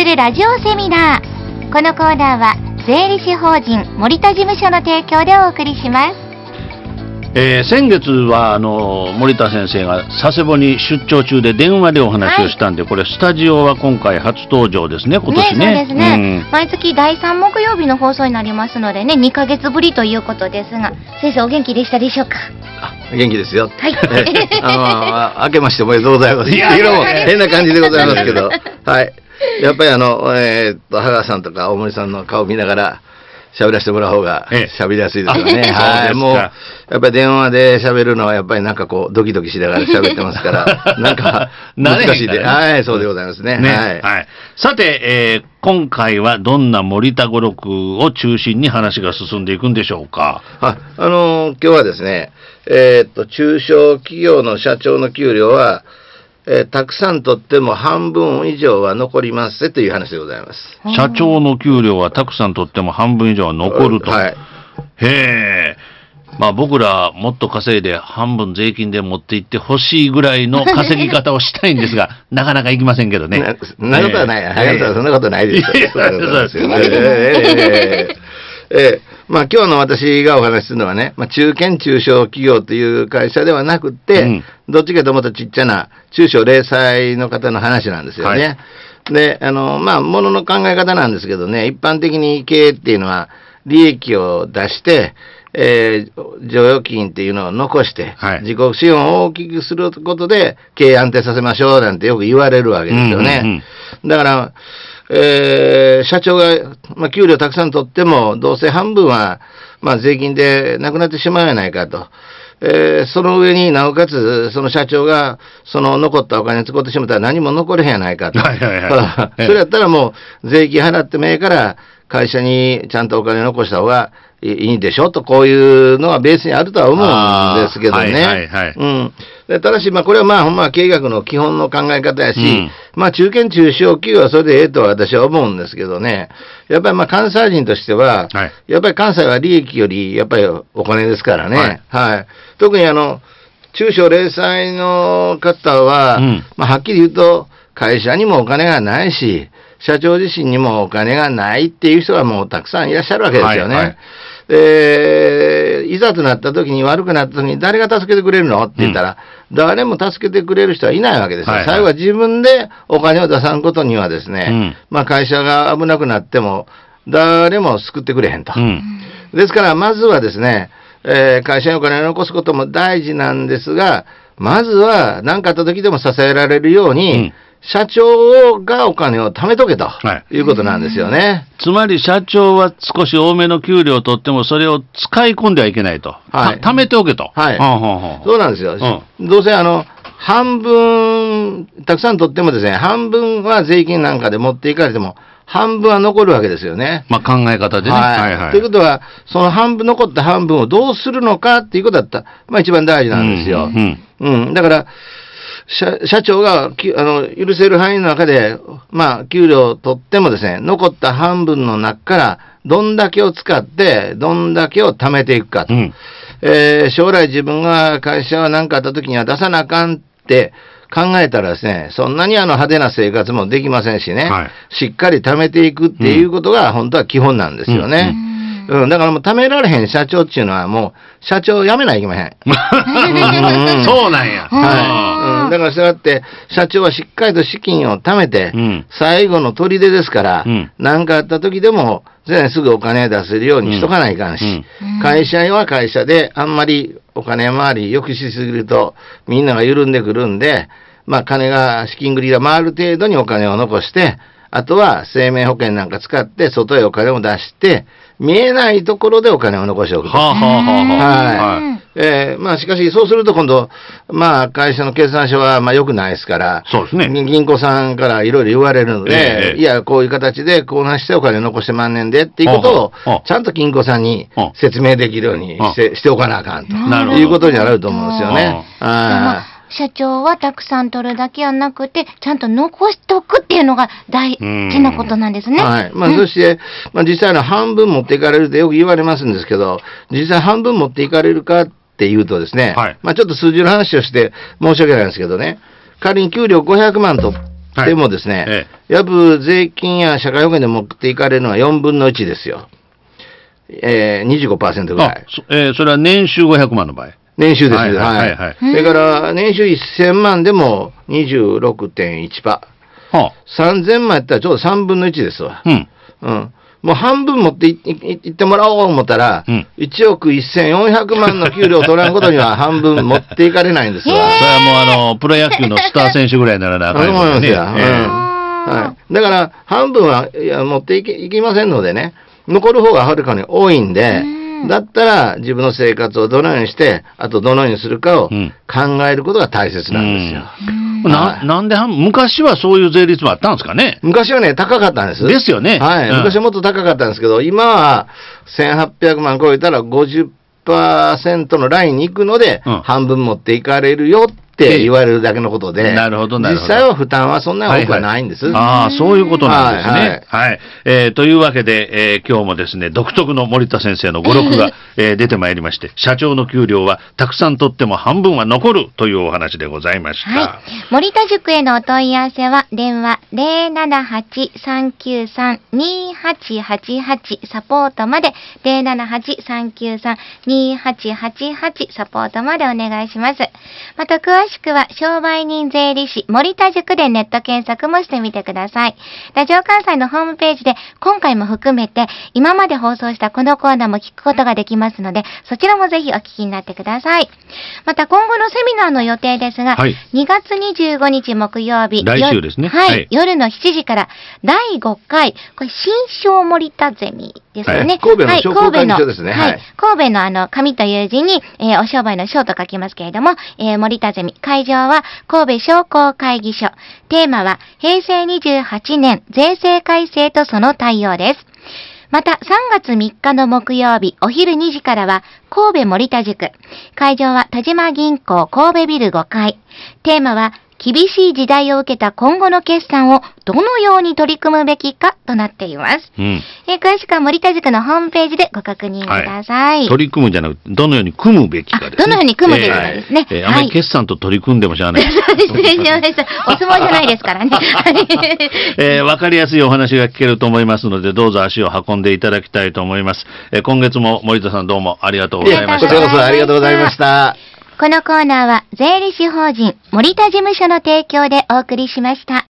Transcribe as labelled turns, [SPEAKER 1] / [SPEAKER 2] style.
[SPEAKER 1] するラジオセミナー。このコーナーは税理士法人森田事務所の提供でお送りします。
[SPEAKER 2] 先月は森田先生が佐世保に出張中で電話でお話をしたんで、これスタジオは今回初登場ですね、今年ね。
[SPEAKER 1] そうですね、毎月第3木曜日の放送になりますのでね、2ヶ月ぶりということですが、先生お元気でしたでしょうか？
[SPEAKER 3] 元気ですよ。
[SPEAKER 1] はい。
[SPEAKER 3] 明けましておめでとうございます。いやも変な感じでございますけど、はい。やっぱり羽川さんとか大森さんの顔見ながら喋らせてもらう方が喋りやすいですよね。はい。もう、やっぱり電話で喋るのはやっぱりなんかこう、ドキドキしながら喋ってますから、なんか難しいで。はい、そうでございますね。
[SPEAKER 2] はい。さて、今回はどんな森田語録を中心に話が進んでいくんでしょうか？
[SPEAKER 3] 今日はですね、中小企業の社長の給料は、たくさん取っても半分以上は残りますという話でございます。
[SPEAKER 2] 社長の給料はたくさん取っても半分以上は残ると。はい。へえ。まあ僕らもっと稼いで半分税金で持っていってほしいぐらいの稼ぎ方をしたいんですが、なかなかいきませんけどね。
[SPEAKER 3] そんなことはない。そんなことないですよ。そうですよね。まあ今日の私がお話しするのはね、中堅中小企業という会社ではなくて、どっちかともっとちっちゃな中小零細の方の話なんですよね。はい、で、ものの考え方なんですけどね、一般的に経営っていうのは利益を出して、剰余金っていうのを残して、自己資本を大きくすることで経営安定させましょうなんてよく言われるわけですよね。だから、社長が、給料たくさん取っても、どうせ半分は、税金でなくなってしまうやないかと。その上になおかつ、その社長が、その残ったお金使ってしまったら何も残れへんやないかと。それやったらもう、税金払ってもええから、会社にちゃんとお金残した方がいいんでしょと、こういうのはベースにあるとは思うんですけどね。ただし、これはほんま経営学の基本の考え方やし、中堅中小企業はそれでええとは私は思うんですけどね。やっぱり関西人としては、やっぱり関西は利益より、やっぱりお金ですからね。特に中小零細の方は、はっきり言うと、会社にもお金がないし、社長自身にもお金がないっていう人がもうたくさんいらっしゃるわけですよね。いざとなった時に、悪くなった時に誰が助けてくれるのって言ったら、誰も助けてくれる人はいないわけですよ。最後は自分でお金を出さんことにはですね、会社が危なくなっても誰も救ってくれへんと。ですからまずはですね、会社にお金を残すことも大事なんですが、まずは何かあった時でも支えられるように、社長がお金を貯めとけということなんですよね。
[SPEAKER 2] つまり社長は少し多めの給料を取ってもそれを使い込んではいけないと。貯めておけと。
[SPEAKER 3] そうなんですよ。どうせ半分、たくさん取ってもですね、半分は税金なんかで持っていかれても、半分は残るわけですよね。
[SPEAKER 2] 考え方でね。
[SPEAKER 3] ということは、その残った半分をどうするのかっていうことだったら、一番大事なんですよ。だから、社長が許せる範囲の中で、給料を取ってもですね、残った半分の中から、どんだけを使って、どんだけを貯めていくかと。将来自分が会社は何かあった時には出さなあかんって考えたらですね、そんなに派手な生活もできませんしね、しっかり貯めていくっていうことが本当は基本なんですよね。だからもう貯められへん社長っていうのはもう社長辞めないといけません。
[SPEAKER 2] そうなんや。
[SPEAKER 3] だからそうやって社長はしっかりと資金を貯めて、最後の砦ですから、何かあった時でもすぐお金出せるようにしとかないかんし、会社は会社であんまりお金回り良くしすぎるとみんなが緩んでくるんで、資金繰りが回る程度にお金を残して、あとは生命保険なんか使って外へお金を出して、見えないところでお金を残しておくと。しかしそうすると今度、会社の決算書は良くないですから、
[SPEAKER 2] そうですね。
[SPEAKER 3] 銀行さんからいろいろ言われるので、いや、こういう形でこうなしてお金残してまんねんでっていうことを、ちゃんと銀行さんに説明できるようにしておかなあかんということになると思うんですよね。
[SPEAKER 1] 社長はたくさん取るだけはなくて、ちゃんと残しておくっていうのが大事なことなんですね。
[SPEAKER 3] そして、実際の半分持っていかれるってよく言われますんですけど、実際半分持っていかれるかっていうとですね、ちょっと数字の話をして申し訳ないんですけどね、仮に給料500万取っでもですね、やぶ税金や社会保険で持っていかれるのは4分の1ですよ。25% ぐらい。
[SPEAKER 2] それは年収500万の場合。
[SPEAKER 3] 年収です。はい。それから、年収1000万でも 26.1%。3000万やったらちょうど3分の1ですわ。もう半分持っていってもらおう思ったら、1億1400万の給料を取らんことには半分持っていかれないんですわ。
[SPEAKER 2] それはもうプロ野球のスター選手ぐらいならなあかんですよね。
[SPEAKER 3] そう思いますよ。だから、半分は持っていきませんのでね、残る方がはるかに多いんで、だったら自分の生活をどのようにして、あとどのようにするかを考えることが大切なんですよ。
[SPEAKER 2] なんで昔はそういう税率もあったんですかね。
[SPEAKER 3] 昔はね、高かったんです。
[SPEAKER 2] ですよね。
[SPEAKER 3] はい。昔はもっと高かったんですけど、今は1800万超えたら 50% のラインに行くので、半分持っていかれるよって言われるだけのことで、
[SPEAKER 2] なるほど、
[SPEAKER 3] 実際は負担はそんなに多くはないんです。
[SPEAKER 2] ああ、そういうことなんですね。はい。というわけで、今日もですね、独特の森田先生の語録が、出てまいりまして、社長の給料はたくさん取っても半分は残るというお話でございました。
[SPEAKER 1] 森田塾へのお問い合わせは、電話 078-393-2888 サポートまで、078-393-2888 サポートまでお願いします。また、詳しくは商売人税理士森田塾でネット検索もしてみてください。ラジオ関西のホームページで今回も含めて今まで放送したこのコーナーも聞くことができますので、そちらもぜひお聞きになってください。また今後のセミナーの予定ですが、2月25日木曜日、
[SPEAKER 2] 来週ですね。
[SPEAKER 1] 夜の7時から第5回、これ新章森田ゼミですよね。
[SPEAKER 3] 神戸の商工会議所ですね。
[SPEAKER 1] 神戸の神という字に、お商売の商と書きますけれども、森田ゼミ。会場は神戸商工会議所。テーマは平成28年税制改正とその対応です。また3月3日の木曜日お昼2時からは神戸森田塾。会場は田島銀行神戸ビル5階。テーマは厳しい時代を受けた今後の決算をどのように取り組むべきかとなっています。詳しくは森田塾のホームページでご確認ください。
[SPEAKER 2] 取り組むんじゃなくて、どのように組むべきかですね。
[SPEAKER 1] どのように組むべきかですね。
[SPEAKER 2] あまり決算と取り組んでもしゃあない。
[SPEAKER 1] 失礼しました。お相撲じゃないですからね。
[SPEAKER 2] わかりやすいお話が聞けると思いますので、どうぞ足を運んでいただきたいと思います。今月も森田さんどうもありがとうございました。
[SPEAKER 3] こちらこそありがとうございました。
[SPEAKER 1] このコーナーは税理士法人森田事務所の提供でお送りしました。